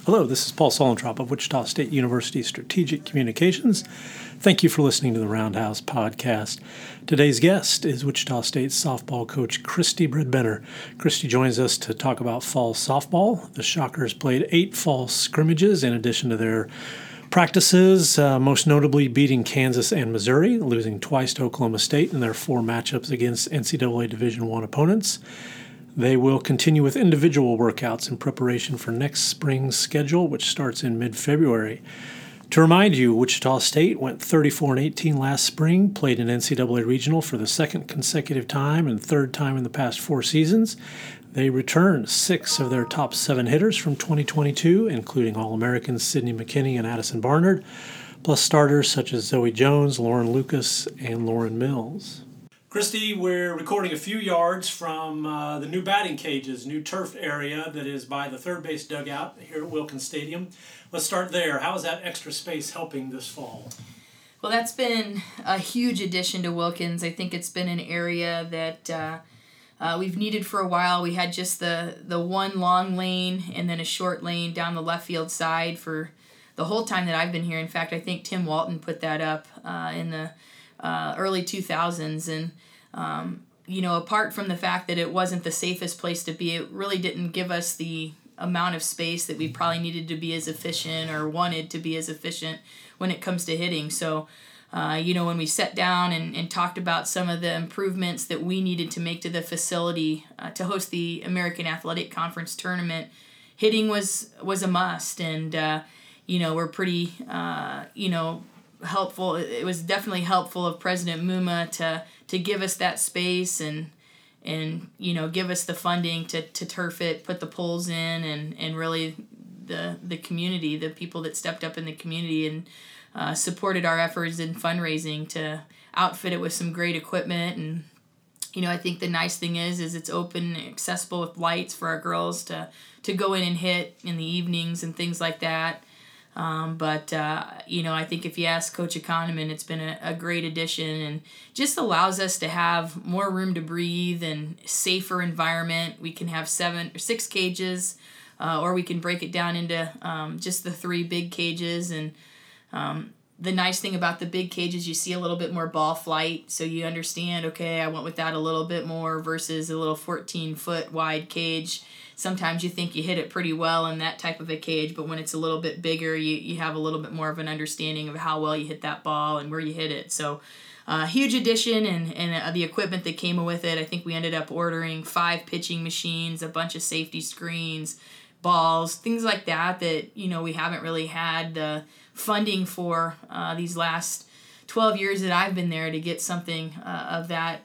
Hello, this is Paul Solentrop of Wichita State University Strategic Communications. Thank you for listening to the Roundhouse Podcast. Today's guest is Wichita State softball coach Christy Bredbender. Christy joins us to talk about fall softball. The Shockers played 8 fall scrimmages in addition to their practices, most notably beating Kansas and Missouri, losing twice to Oklahoma State in their 4 matchups against NCAA Division I opponents. They will continue with individual workouts in preparation for next spring's schedule, which starts in mid-February. To remind you, Wichita State went 34-18 last spring, played an NCAA regional for the second consecutive time and third time in the past 4 seasons. They returned 6 of their top 7 hitters from 2022, including All-Americans Sydney McKinney and Addison Barnard, plus starters such as Zoe Jones, Lauren Lucas, and Lauren Mills. Christy, we're recording a few yards from the new batting cages, new turf area that is by the third base dugout here at Wilkins Stadium. Let's start there. How is that extra space helping this fall? Well, that's been a huge addition to Wilkins. I think it's been an area that we've needed for a while. We had just the one long lane and then a short lane down the left field side for the whole time that I've been here. In fact, I think Tim Walton put that up in the early 2000s, and apart from the fact that it wasn't the safest place to be, it really didn't give us the amount of space that we probably needed to be as efficient or wanted to be as efficient when it comes to hitting. So when we sat down and talked about some of the improvements that we needed to make to the facility to host the American Athletic Conference tournament, hitting was a must, and we're pretty helpful. It was definitely helpful of President Muma to give us that space and give us the funding to turf it, put the poles in, and really the community, the people that stepped up in the community and supported our efforts in fundraising to outfit it with some great equipment. And I think the nice thing is it's open and accessible with lights for our girls to go in and hit in the evenings and things like that. I think if you ask Coach Economan, it's been a great addition and just allows us to have more room to breathe and safer environment. We can have 7 or 6 cages, or we can break it down into just the 3 big cages. And the nice thing about the big cages, you see a little bit more ball flight, so you understand, okay, I went with that a little bit more versus a little 14-foot wide cage. Sometimes you think you hit it pretty well in that type of a cage, but when it's a little bit bigger, you have a little bit more of an understanding of how well you hit that ball and where you hit it. So huge addition, and the equipment that came with it. I think we ended up ordering 5 pitching machines, a bunch of safety screens, balls, things like that we haven't really had the funding for these last 12 years that I've been there to get something of that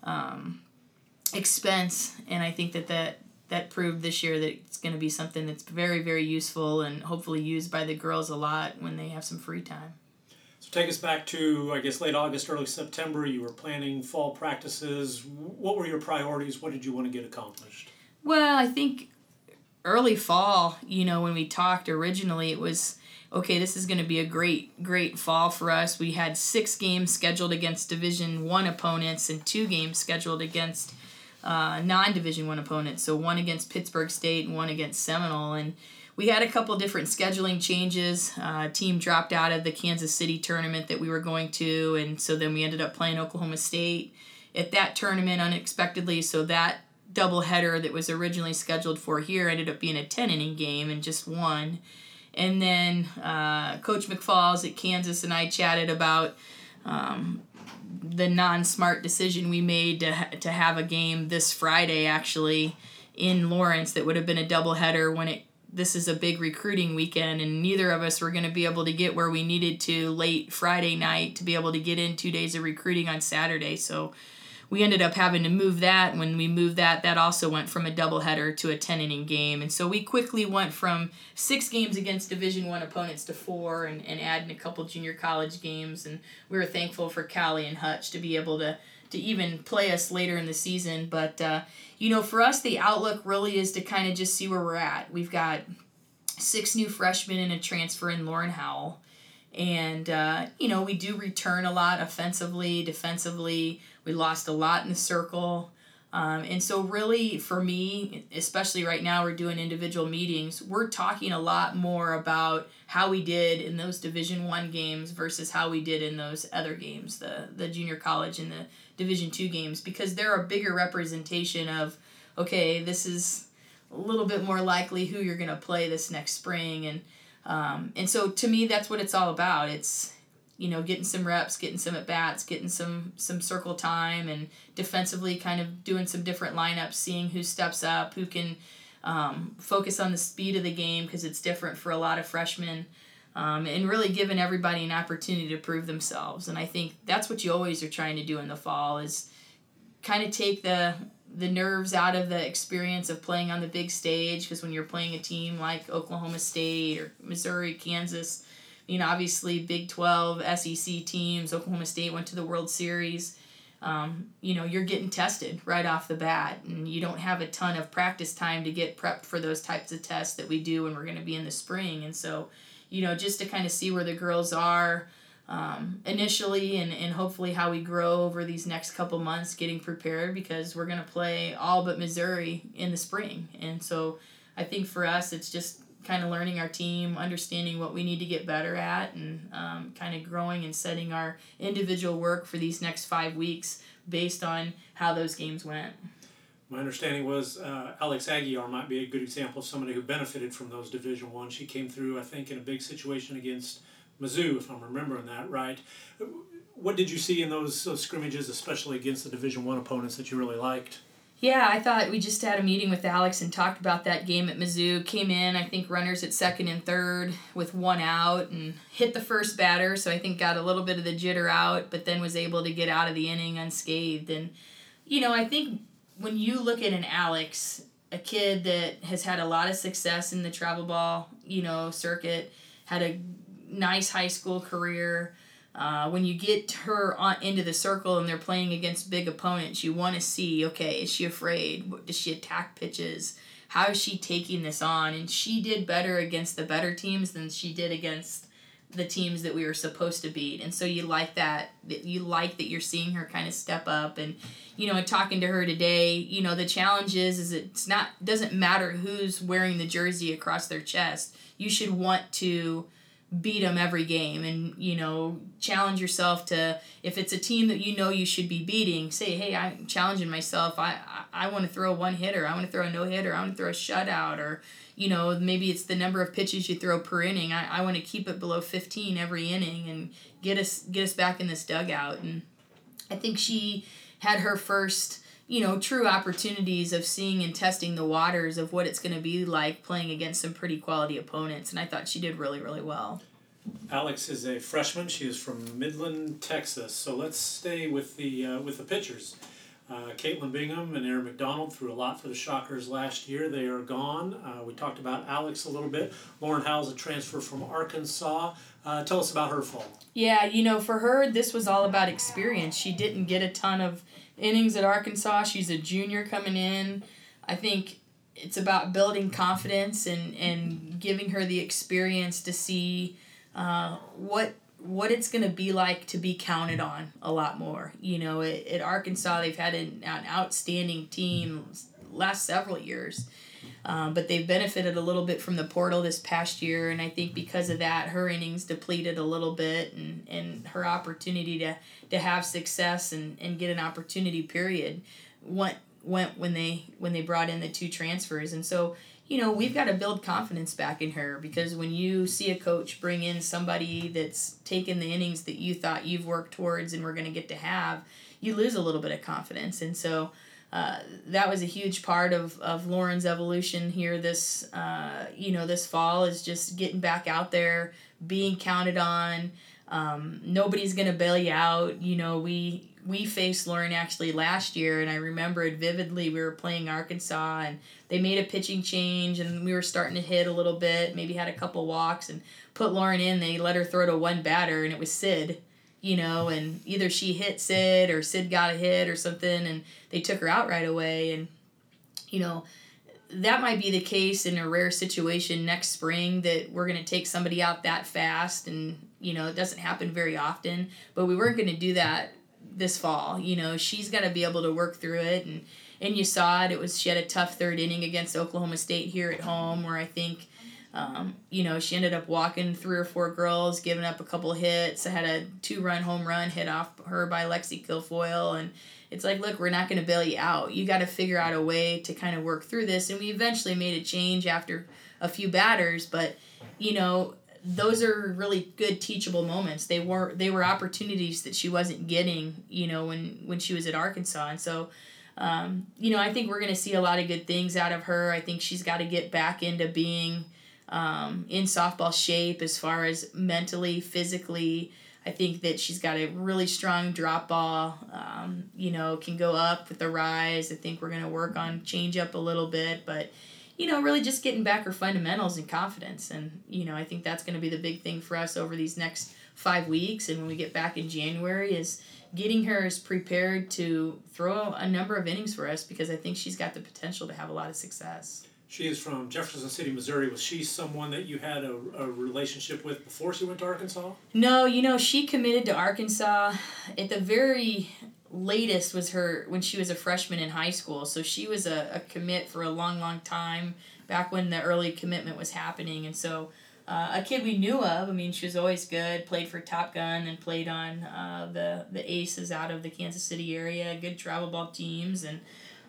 expense. And I think that proved this year that it's going to be something that's very, very useful and hopefully used by the girls a lot when they have some free time. So take us back to, I guess, late August, early September. You were planning fall practices. What were your priorities? What did you want to get accomplished? Well, I think early fall, when we talked originally, it was, okay, this is going to be a great, great fall for us. We had 6 games scheduled against Division I opponents and 2 games scheduled against non-Division I opponents, so 1 against Pittsburgh State and 1 against Seminole. And we had a couple different scheduling changes. Team dropped out of the Kansas City tournament that we were going to, and so then we ended up playing Oklahoma State at that tournament unexpectedly. So that doubleheader that was originally scheduled for here ended up being a 10-inning game and just 1. And then Coach McFalls at Kansas and I chatted about the non-smart decision we made to have a game this Friday actually in Lawrence that would have been a doubleheader when this is a big recruiting weekend, and neither of us were going to be able to get where we needed to late Friday night to be able to get in 2 days of recruiting on Saturday. So we ended up having to move that. When we moved that also went from a doubleheader to a 10-inning game. And so we quickly went from 6 games against Division I opponents to 4 and adding a couple junior college games. And we were thankful for Callie and Hutch to be able to even play us later in the season. But, for us, the outlook really is to kind of just see where we're at. We've got 6 new freshmen and a transfer in Lauren Howell. And, we do return a lot offensively, defensively. We lost a lot in the circle. And so really for me, especially right now, we're doing individual meetings. We're talking a lot more about how we did in those Division I games versus how we did in those other games, the junior college and the Division II games, because they're a bigger representation of, okay, this is a little bit more likely who you're going to play this next spring. And so to me, that's what it's all about. It's, getting some reps, getting some at-bats, getting some circle time, and defensively kind of doing some different lineups, seeing who steps up, who can focus on the speed of the game because it's different for a lot of freshmen, and really giving everybody an opportunity to prove themselves. And I think that's what you always are trying to do in the fall, is kind of take the nerves out of the experience of playing on the big stage, because when you're playing a team like Oklahoma State or Missouri, Kansas, obviously Big 12, SEC teams, Oklahoma State went to the World Series, you're getting tested right off the bat, and you don't have a ton of practice time to get prepped for those types of tests that we do when we're going to be in the spring. And so, just to kind of see where the girls are initially, and hopefully how we grow over these next couple months getting prepared, because we're going to play all but Missouri in the spring. And so I think for us, it's just kind of learning our team, understanding what we need to get better at, and kind of growing and setting our individual work for these next 5 weeks based on how those games went. My understanding was Alex Aguiar might be a good example of somebody who benefited from those Division I. She came through, I think, in a big situation against Mizzou, if I'm remembering that right. What did you see in those scrimmages, especially against the Division I opponents, that you really liked? Yeah, I thought we just had a meeting with Alex and talked about that game at Mizzou. Came in, I think, runners at second and third with one out, and hit the first batter, so I think got a little bit of the jitter out, but then was able to get out of the inning unscathed. And, I think when you look at an Alex, a kid that has had a lot of success in the travel ball, circuit, had a nice high school career. When you get her into the circle and they're playing against big opponents, you want to see, okay, is she afraid? Does she attack pitches? How is she taking this on? And she did better against the better teams than she did against the teams that we were supposed to beat. And so you like that. You like that you're seeing her kind of step up. And, and talking to her today, the challenge is doesn't matter who's wearing the jersey across their chest. You should want to beat them every game, and challenge yourself to, if it's a team that you should be beating, say, hey, I'm challenging myself. I want to throw a one-hitter, I want to throw a no-hitter, I want to throw a shutout, or maybe it's the number of pitches you throw per inning. I want to keep it below 15 every inning and get us back in this dugout. And I think she had her first true opportunities of seeing and testing the waters of what it's going to be like playing against some pretty quality opponents, and I thought she did really, really well. Alex is a freshman. She is from Midland, Texas. So let's stay with the pitchers. Caitlin Bingham and Erin McDonald threw a lot for the Shockers last year. They are gone. We talked about Alex a little bit. Lauren Howell's a transfer from Arkansas. Tell us about her fall. Yeah, for her, this was all about experience. She didn't get a ton of innings at Arkansas. She's a junior coming in. I think it's about building confidence and giving her the experience to see what it's going to be like to be counted on a lot more. At Arkansas, they've had an outstanding team last several years, but they've benefited a little bit from the portal this past year, and I think because of that, her innings depleted a little bit, and her opportunity to have success and get an opportunity period went when they brought in the two transfers. And so we've got to build confidence back in her, because when you see a coach bring in somebody that's taken the innings that you thought you've worked towards and we're going to get to have, you lose a little bit of confidence. And so that was a huge part of Lauren's evolution here this fall, is just getting back out there, being counted on. Nobody's going to bail you out. We faced Lauren actually last year, and I remember it vividly. We were playing Arkansas, and they made a pitching change, and we were starting to hit a little bit, maybe had a couple walks, and put Lauren in. They let her throw to one batter, and it was Sid, and either she hit Sid or Sid got a hit or something, and they took her out right away. And, that might be the case in a rare situation next spring, that we're going to take somebody out that fast, and, it doesn't happen very often, but we weren't going to do that this fall. She's got to be able to work through it and you saw it. She had a tough third inning against Oklahoma State here at home, where I think, she ended up walking 3 or 4 girls, giving up a couple hits. I had a 2-run home run hit off her by Lexi Kilfoyle, and it's like, look, we're not going to bail you out. You got to figure out a way to kind of work through this, and we eventually made a change after a few batters, but, those are really good teachable moments. They were opportunities that she wasn't getting, when she was at Arkansas, and so, I think we're going to see a lot of good things out of her. I think she's got to get back into being in softball shape as far as mentally, physically. I think that she's got a really strong drop ball, can go up with the rise. I think we're going to work on change up a little bit, but, really just getting back her fundamentals and confidence. And, I think that's going to be the big thing for us over these next 5 weeks. And when we get back in January is getting her as prepared to throw a number of innings for us, because I think she's got the potential to have a lot of success. She is from Jefferson City, Missouri. Was she someone that you had a relationship with before she went to Arkansas? No, she committed to Arkansas at the very latest was when she was a freshman in high school. So she was a commit for a long, long time, back when the early commitment was happening. And so a kid we knew of. I mean, she was always good, played for Top Gun and played on the Aces out of the Kansas City area, good travel ball teams. And,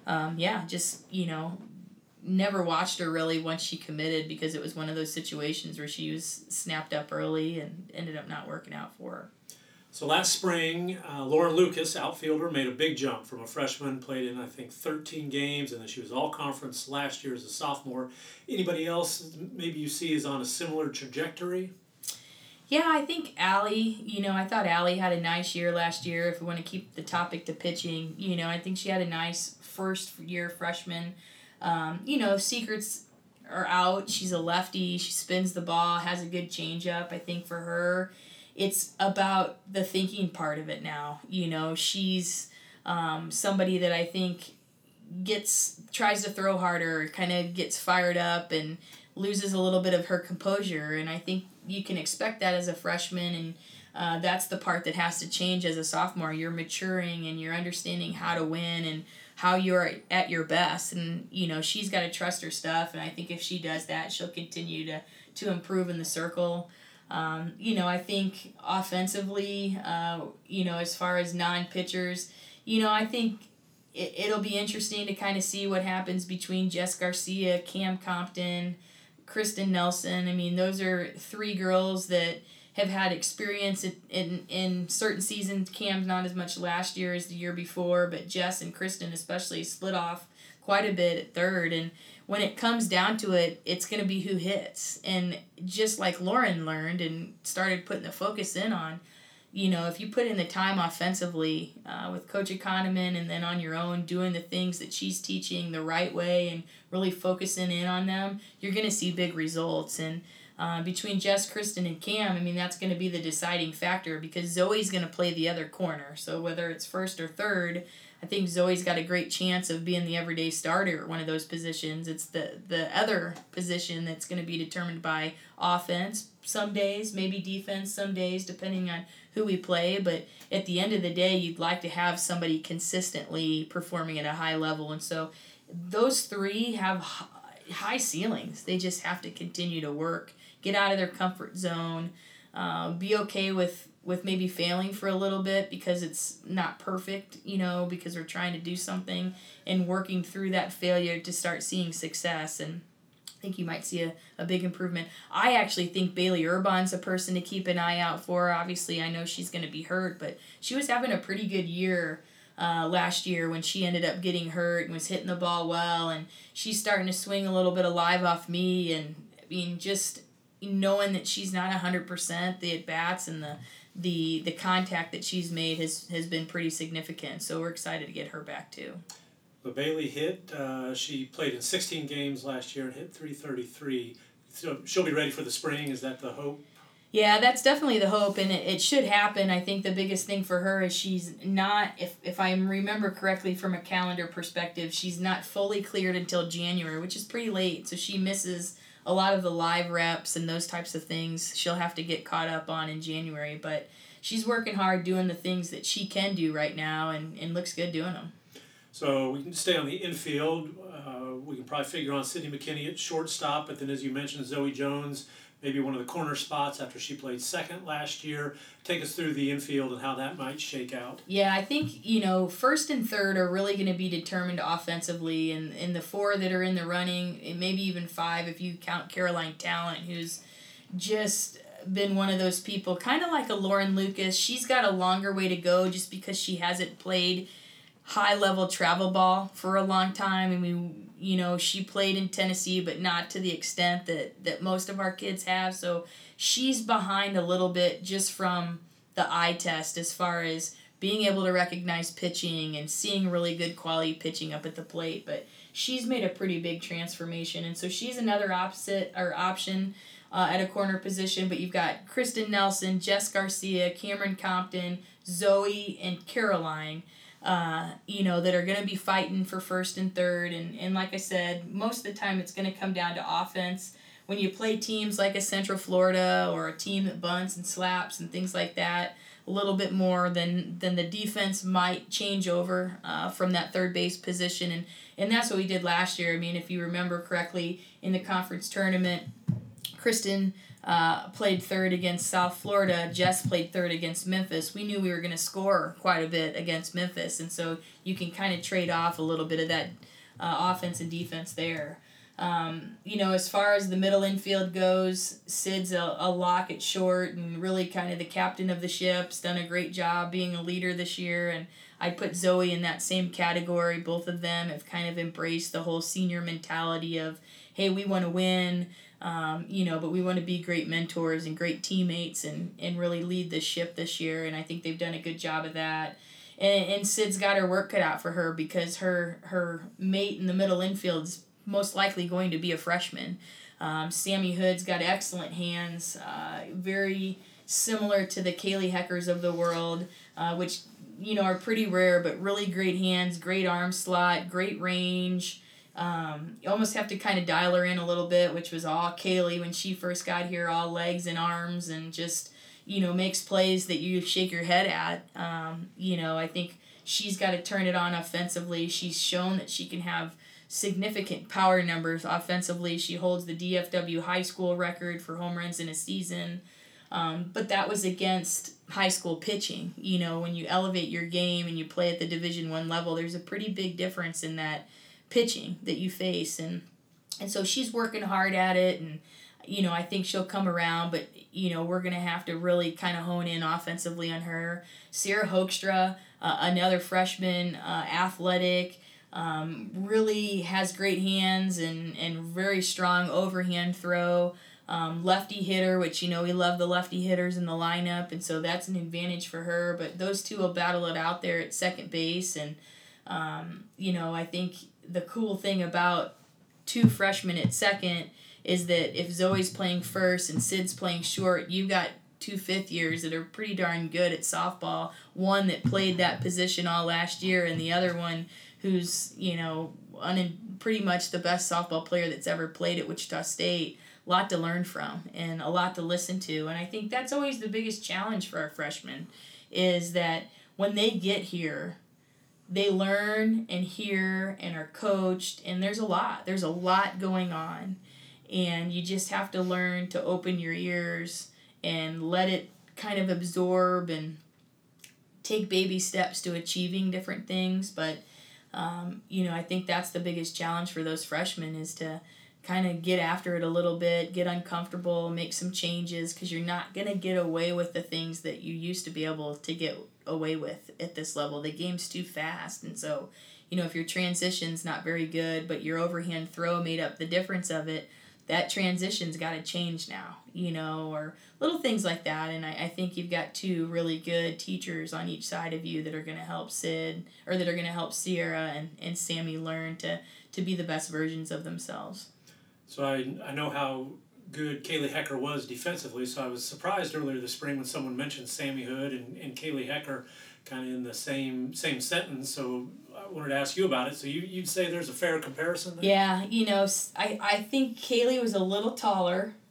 never watched her really once she committed, because it was one of those situations where she was snapped up early and ended up not working out for her. So last spring, Lauren Lucas, outfielder, made a big jump from a freshman, played in, I think, 13 games, and then she was all-conference last year as a sophomore. Anybody else maybe you see is on a similar trajectory? Yeah, I think Allie, I thought Allie had a nice year last year. If we want to keep the topic to pitching, I think she had a nice first-year freshman. Secrets are out. She's a lefty. She spins the ball, has a good changeup. I think for her, it's about the thinking part of it now. She's somebody that I think tries to throw harder, kind of gets fired up and loses a little bit of her composure. And I think you can expect that as a freshman, and that's the part that has to change as a sophomore. You're maturing and you're understanding how to win and how you're at your best. And, she's got to trust her stuff. And I think if she does that, she'll continue to improve in the circle. I think offensively, as far as non-pitchers, I think it'll be interesting to kind of see what happens between Jess Garcia, Cam Compton, Kristen Nelson. I mean, those are 3 girls that have had experience in certain seasons. Cam's not as much last year as the year before, but Jess and Kristen especially split off quite a bit at third. And when it comes down to it, it's going to be who hits. And just like Lauren learned and started putting the focus in on, if you put in the time offensively with Coach Economan and then on your own doing the things that she's teaching the right way and really focusing in on them, you're going to see big results. And between Jess, Kristen, and Cam, I mean, that's going to be the deciding factor, because Zoe's going to play the other corner. So whether it's first or third, I think Zoe's got a great chance of being the everyday starter at one of those positions. It's the other position that's going to be determined by offense some days, maybe defense some days, depending on who we play. But at the end of the day, you'd like to have somebody consistently performing at a high level. And so those 3 have high ceilings. They just have to continue to work, get out of their comfort zone, be okay with maybe failing for a little bit because it's not perfect, because we're trying to do something, and working through that failure to start seeing success. And I think you might see a big improvement. I actually think Bailey Urban's a person to keep an eye out for. Obviously, I know she's going to be hurt, but she was having a pretty good year last year when she ended up getting hurt and was hitting the ball well, and she's starting to swing a little bit of live off me. And I mean, just knowing that she's not 100%, the at-bats and the contact that she's made has been pretty significant. So we're excited to get her back too. But Bailey she played in 16 games last year and hit .333. So she'll be ready for the spring. Is that the hope? Yeah, that's definitely the hope, and it should happen. I think the biggest thing for her is she's not, if I remember correctly from a calendar perspective, she's not fully cleared until January, which is pretty late. So she misses a lot of the live reps and those types of things she'll have to get caught up on in January. But she's working hard doing the things that she can do right now and looks good doing them. So we can stay on the infield. We can probably figure on Sydney McKinney at shortstop, but then as you mentioned, Zoe Jones, maybe one of the corner spots after she played second last year. Take us through the infield and how that might shake out. Yeah, I think, first and third are really going to be determined offensively, and the four that are in the running, and maybe even five if you count Caroline Talent, who's just been one of those people, kind of like a Lauren Lucas. She's got a longer way to go just because she hasn't played high-level travel ball for a long time. I mean, she played in Tennessee, but not to the extent that most of our kids have. So she's behind a little bit just from the eye test as far as being able to recognize pitching and seeing really good quality pitching up at the plate. But she's made a pretty big transformation, and so she's another option at a corner position. But you've got Kristen Nelson, Jess Garcia, Cameron Compton, Zoe, and Caroline, that are going to be fighting for first and third. And like I said, most of the time it's going to come down to offense. When you play teams like a Central Florida or a team that bunts and slaps and things like that, a little bit more than the defense might change over from that third base position. And that's what we did last year. I mean, if you remember correctly, in the conference tournament, Kristen played third against South Florida. Jess played third against Memphis. We knew we were going to score quite a bit against Memphis, and so you can kind of trade off a little bit of that offense and defense there. As far as the middle infield goes, Sid's a lock at short and really kind of the captain of the ship. Has done a great job being a leader this year, and I'd put Zoe in that same category. Both of them have kind of embraced the whole senior mentality of, hey, we want to win, but we want to be great mentors and great teammates and really lead the ship this year, and I think they've done a good job of that. And Sid's got her work cut out for her because her mate in the middle infield is most likely going to be a freshman. Sammy Hood's got excellent hands, very similar to the Kaylee Heckers of the world, which are pretty rare, but really great hands, great arm slot, great range. You almost have to kind of dial her in a little bit, which was all Kaylee when she first got here, all legs and arms, and just makes plays that you shake your head at. I think she's got to turn it on offensively. She's shown that she can have significant power numbers offensively. She holds the DFW high school record for home runs in a season. But that was against high school pitching. When you elevate your game and you play at the Division I level, there's a pretty big difference in that pitching that you face. And so she's working hard at it, and I think she'll come around, but we're going to have to really kind of hone in offensively on her. Sierra Hoekstra, another freshman, athletic, really has great hands and very strong overhand throw. Lefty hitter, which we love the lefty hitters in the lineup, and so that's an advantage for her. But those two will battle it out there at second base, and I think the cool thing about two freshmen at second is that if Zoe's playing first and Sid's playing short, you've got two fifth years that are pretty darn good at softball. One that played that position all last year, and the other one who's pretty much the best softball player that's ever played at Wichita State. A lot to learn from and a lot to listen to, and I think that's always the biggest challenge for our freshmen, is that when they get here, they learn and hear and are coached, and there's a lot going on, and you just have to learn to open your ears and let it kind of absorb and take baby steps to achieving different things. But I think that's the biggest challenge for those freshmen, is to kind of get after it a little bit, get uncomfortable, make some changes, because you're not going to get away with the things that you used to be able to get away with at this level. The game's too fast, and so if your transition's not very good, but your overhand throw made up the difference of it, that transition's got to change now, or little things like that. And I think you've got two really good teachers on each side of you that are going to help Sid, or that are going to help Sierra and Sammy learn to be the best versions of themselves. So I know how good Kaylee Hecker was defensively, so I was surprised earlier this spring when someone mentioned Sammy Hood and Kaylee Hecker kind of in the same sentence, so I wanted to ask you about it. So you'd say there's a fair comparison there? Yeah, I think Kaylee was a little taller,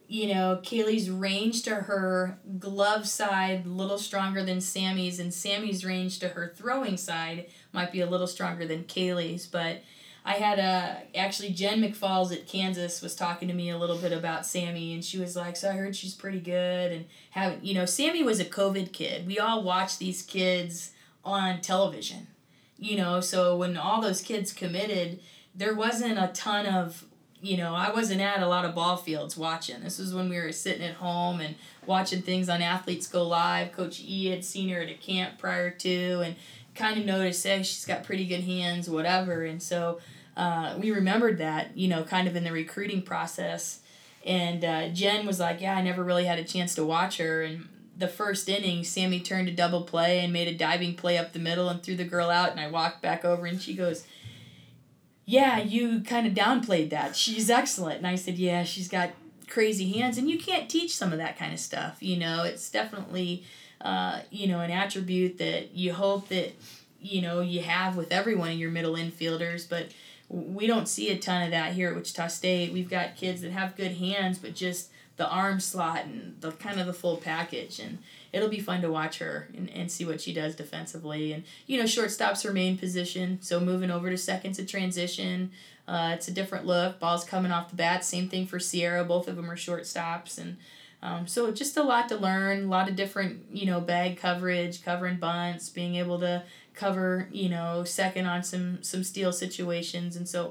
Kaylee's range to her glove side a little stronger than Sammy's, and Sammy's range to her throwing side might be a little stronger than Kaylee's. But I had actually Jen McFalls at Kansas was talking to me a little bit about Sammy, and she was like, so I heard she's pretty good. And Sammy was a COVID kid. We all watched these kids on television, so when all those kids committed, there wasn't a ton of, I wasn't at a lot of ball fields watching. This was when we were sitting at home and watching things on Athletes Go Live. Coach E had seen her at a camp prior to and kind of noticed, hey, she's got pretty good hands, whatever. And so we remembered that, kind of in the recruiting process. And Jen was like, yeah, I never really had a chance to watch her. And the first inning, Sammy turned a double play and made a diving play up the middle and threw the girl out. And I walked back over and she goes, yeah, you kind of downplayed that. She's excellent. And I said, yeah, she's got crazy hands. And you can't teach some of that kind of stuff. It's definitely, an attribute that you hope that, you have with every one of your middle infielders. But we don't see a ton of that here at Wichita State. We've got kids that have good hands, but just the arm slot and the kind of the full package. And it'll be fun to watch her and see what she does defensively. And, shortstop's her main position. So moving over to second's a transition. It's a different look. Ball's coming off the bat. Same thing for Sierra. Both of them are shortstops. And so just a lot to learn. A lot of different, bag coverage, covering bunts, being able to cover, second on some steal situations. And so,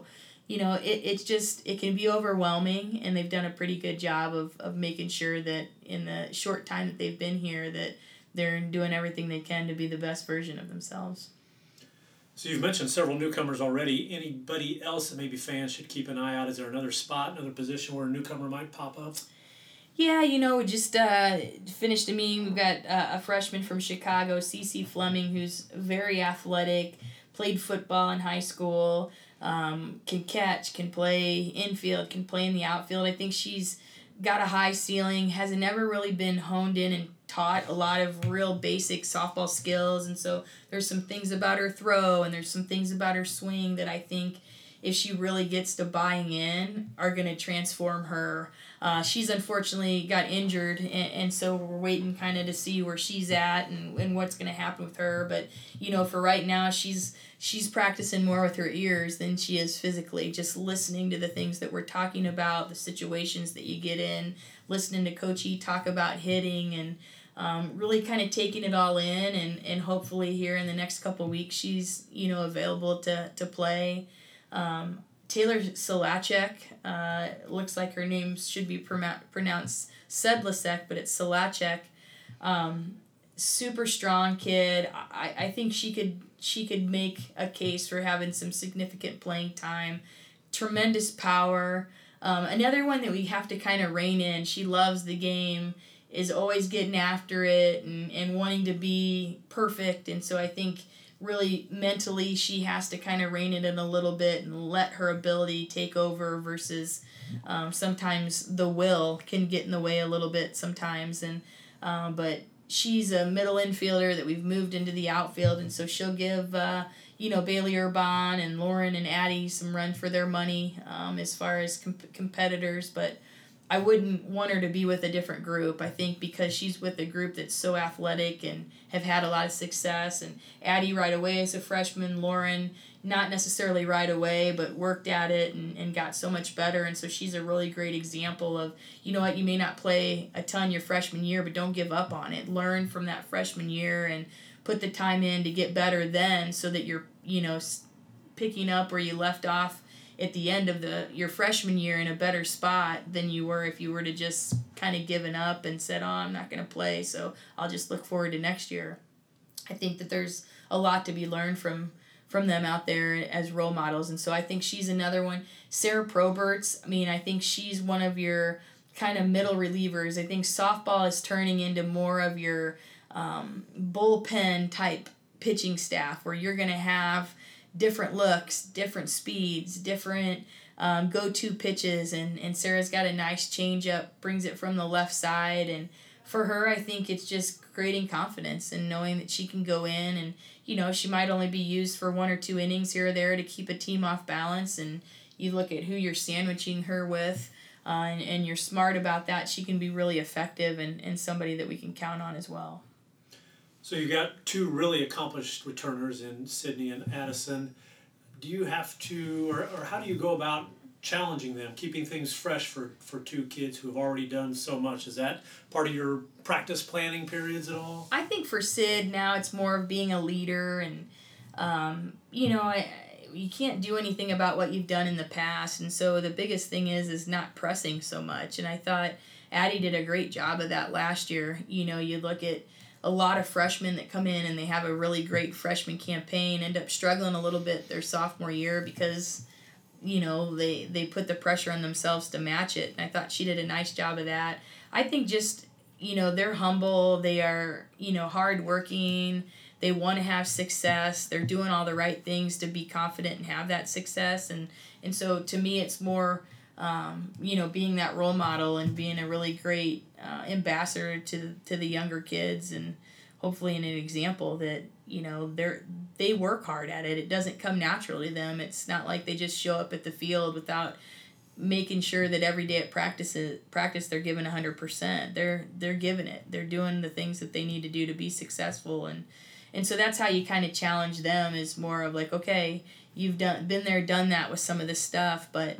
it can be overwhelming, and they've done a pretty good job of making sure that in the short time that they've been here that they're doing everything they can to be the best version of themselves. So you've mentioned several newcomers already. Anybody else that maybe fans should keep an eye out? Is there another spot, another position where a newcomer might pop up? Yeah, we just finished a meeting. We've got a freshman from Chicago, Cece Fleming, who's very athletic, played football in high school, can catch, can play infield, can play in the outfield. I think she's got a high ceiling, has never really been honed in and taught a lot of real basic softball skills. And so there's some things about her throw and there's some things about her swing that I think if she really gets to buying in are going to transform her. She's unfortunately got injured, and so we're waiting kind of to see where she's at and what's going to happen with her. But, for right now, she's practicing more with her ears than she is physically, just listening to the things that we're talking about, the situations that you get in, listening to Coach E talk about hitting, and really kind of taking it all in. And hopefully here in the next couple of weeks, she's, available to play. Taylor Solacek, looks like her name should be pronounced Sedlasek, but it's Solacek. Super strong kid. I think she could make a case for having some significant playing time. Tremendous power. Another one that we have to kind of rein in. She loves the game, is always getting after it and wanting to be perfect. And so I think really mentally she has to kind of rein it in a little bit and let her ability take over versus sometimes the will can get in the way a little bit sometimes. And but she's a middle infielder that we've moved into the outfield, and so she'll give Bailey Urbon and Lauren and Addie some run for their money as far as competitors. But I wouldn't want her to be with a different group. I think because she's with a group that's so athletic and have had a lot of success. And Addie right away as a freshman, Lauren not necessarily right away, but worked at it and got so much better. And so she's a really great example of, you may not play a ton your freshman year, but don't give up on it. Learn from that freshman year and put the time in to get better then so that you're, picking up where you left off at the end of your freshman year in a better spot than you were if you were to just kind of given up and said, I'm not going to play, so I'll just look forward to next year. I think that there's a lot to be learned from them out there as role models, and so I think she's another one. Sarah Proberts, I think she's one of your kind of middle relievers. I think softball is turning into more of your bullpen type pitching staff where you're going to have different looks, different speeds, different go-to pitches, and Sarah's got a nice changeup, brings it from the left side, and for her, I think it's just creating confidence and knowing that she can go in and, she might only be used for 1 or 2 innings here or there to keep a team off balance, and you look at who you're sandwiching her with. and you're smart about that, she can be really effective and somebody that we can count on as well. So you got two really accomplished returners in Sydney and Addison. Do you have to, or how do you go about challenging them, keeping things fresh for two kids who have already done so much? Is that part of your practice planning periods at all? I think for Sid now it's more of being a leader, and you can't do anything about what you've done in the past, and so the biggest thing is not pressing so much. And I thought Addie did a great job of that last year. You look at a lot of freshmen that come in and they have a really great freshman campaign, end up struggling a little bit their sophomore year because they put the pressure on themselves to match it. And I thought she did a nice job of that. I think just they're humble, they are hardworking, they want to have success, they're doing all the right things to be confident and have that success. And so to me it's more being that role model and being a really great ambassador to the younger kids, and hopefully an example that they work hard at it. It doesn't come naturally to them. It's not like they just show up at the field without making sure that every day at practice they're giving 100%. They're giving it. They're doing the things that they need to do to be successful, and so that's how you kind of challenge them, is more of like, okay, you've been there, done that with some of this stuff, but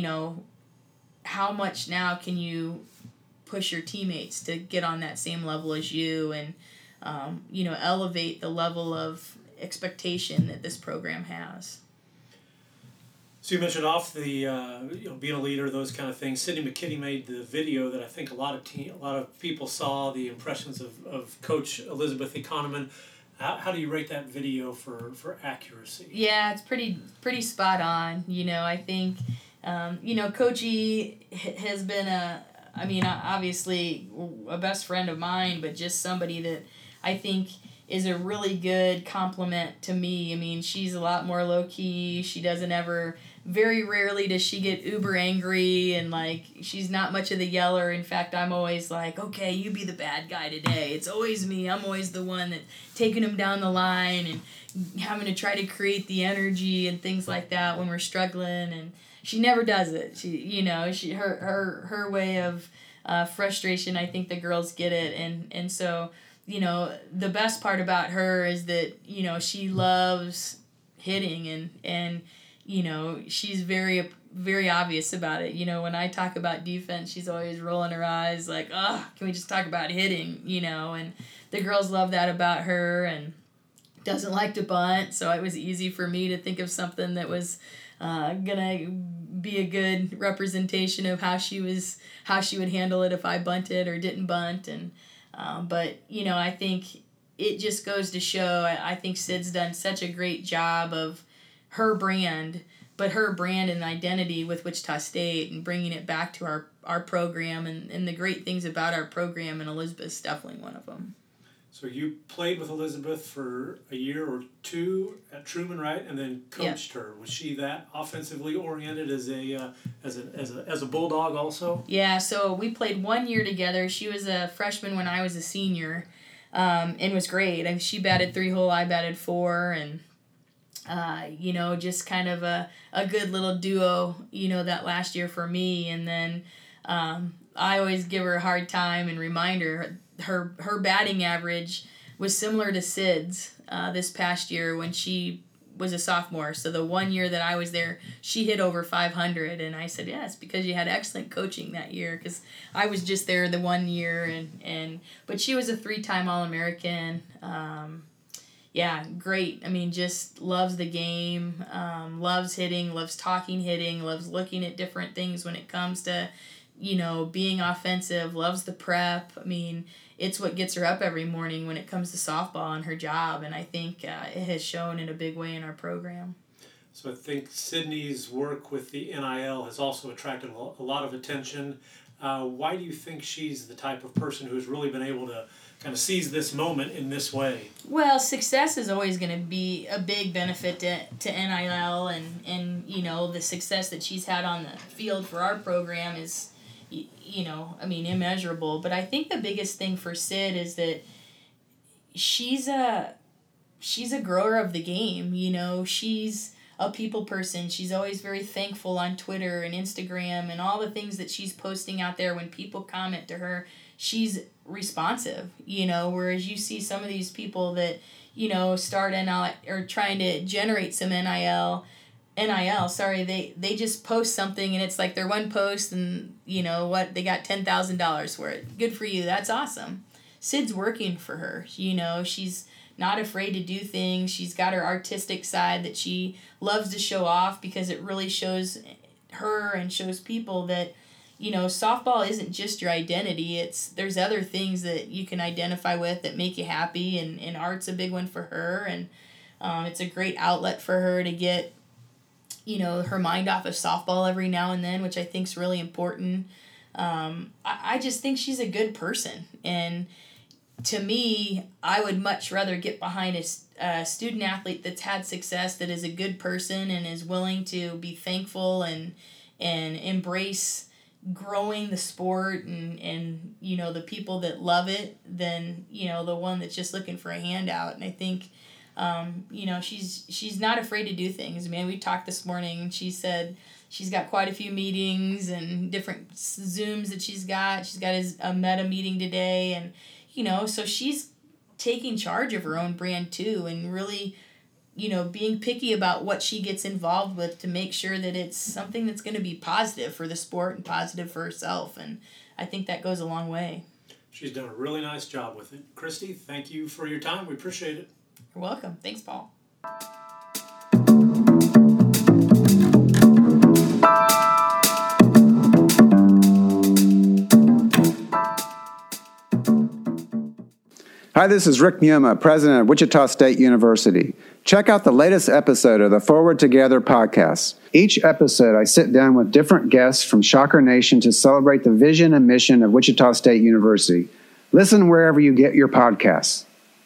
how much now can you push your teammates to get on that same level as you, and elevate the level of expectation that this program has. So you mentioned off the being a leader, those kind of things. Sydney McKinney made the video that I think a lot of people saw, the impressions of Coach Elizabeth Economan. How do you rate that video for accuracy? Yeah, it's pretty spot on. I think Coach E has been obviously a best friend of mine, but just somebody that I think is a really good compliment to me. I mean, she's a lot more low-key. She doesn't ever, very rarely does she get uber angry, and she's not much of the yeller. In fact, I'm always like, okay, you be the bad guy today. It's always me. I'm always the one that's taking him down the line and having to try to create the energy and things like that when we're struggling, and she never does it. Her way of frustration, I think the girls get it, and so the best part about her is that she loves hitting, and she's very, very obvious about it. When I talk about defense, she's always rolling her eyes like, oh, can we just talk about hitting? And the girls love that about her, and doesn't like to bunt, so it was easy for me to think of something that was gonna be a good representation of how she would handle it if I bunted or didn't bunt. And but I think it just goes to show, I think Sid's done such a great job of her brand, but her brand and identity with Wichita State, and bringing it back to our program, and the great things about our program, and Elizabeth's definitely one of them. So you played with Elizabeth for a year or two at Truman, right? And then coached her. Was she that offensively oriented as a Bulldog also? Yeah. So we played 1 year together. She was a freshman when I was a senior, and was great. I mean, she batted 3-hole, I batted 4, and just kind of a good little duo. That last year for me, and then I always give her a hard time and remind her. Her batting average was similar to Sid's this past year when she was a sophomore. So the 1 year that I was there, she hit over 500, and I said, yeah, it's because you had excellent coaching that year, because I was just there the 1 year, but she was a 3-time All-American. Great. I mean, just loves the game, loves hitting, loves talking hitting, loves looking at different things when it comes to being offensive, loves the prep. I mean, it's what gets her up every morning when it comes to softball and her job, and I think it has shown in a big way in our program. So I think Sydney's work with the NIL has also attracted a lot of attention. Why do you think she's the type of person who's really been able to kind of seize this moment in this way? Well, success is always going to be a big benefit to NIL, and the success that she's had on the field for our program is immeasurable. But I think the biggest thing for Sid is that she's a grower of the game. She's a people person. She's always very thankful on Twitter and Instagram and all the things that she's posting out there. When people comment to her, she's responsive, whereas you see some of these people that, start NIL or trying to generate some NIL, they just post something and it's like their one post and they got $10,000 for it. Good for you. That's awesome. Sid's working for her. She's not afraid to do things. She's got her artistic side that she loves to show off because it really shows her and shows people that, softball isn't just your identity. There's other things that you can identify with that make you happy, and art's a big one for her, and it's a great outlet for her to get, her mind off of softball every now and then, which I think is really important. I just think she's a good person, and to me, I would much rather get behind a student athlete that's had success, that is a good person and is willing to be thankful and embrace growing the sport and the people that love it, than the one that's just looking for a handout. And I think she's not afraid to do things. Man, we talked this morning and she said she's got quite a few meetings and different Zooms that she's got. She's got a meta meeting today, and so she's taking charge of her own brand too, and really, being picky about what she gets involved with to make sure that it's something that's going to be positive for the sport and positive for herself. And I think that goes a long way. She's done a really nice job with it. Christy, thank you for your time. We appreciate it. You're welcome. Thanks, Paul. Hi, this is Rick Muma, president of Wichita State University. Check out the latest episode of the Forward Together podcast. Each episode, I sit down with different guests from Shocker Nation to celebrate the vision and mission of Wichita State University. Listen wherever you get your podcasts.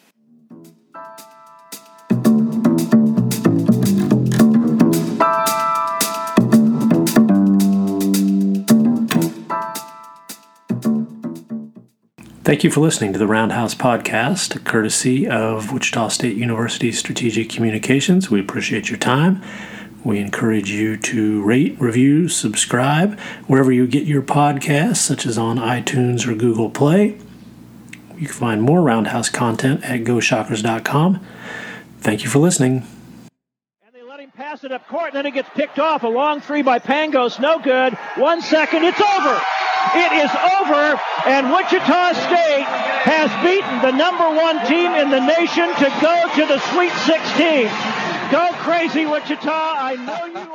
Thank you for listening to the Roundhouse Podcast, courtesy of Wichita State University Strategic Communications. We appreciate your time. We encourage you to rate, review, subscribe wherever you get your podcasts, such as on iTunes or Google Play. You can find more Roundhouse content at GoShockers.com. Thank you for listening. And they let him pass it up court, and then it gets picked off. A long three by Pangos, no good. 1 second, it's over. It is over, and Wichita State has beaten the #1 team in the nation to go to the Sweet 16. Go crazy, Wichita. I know you.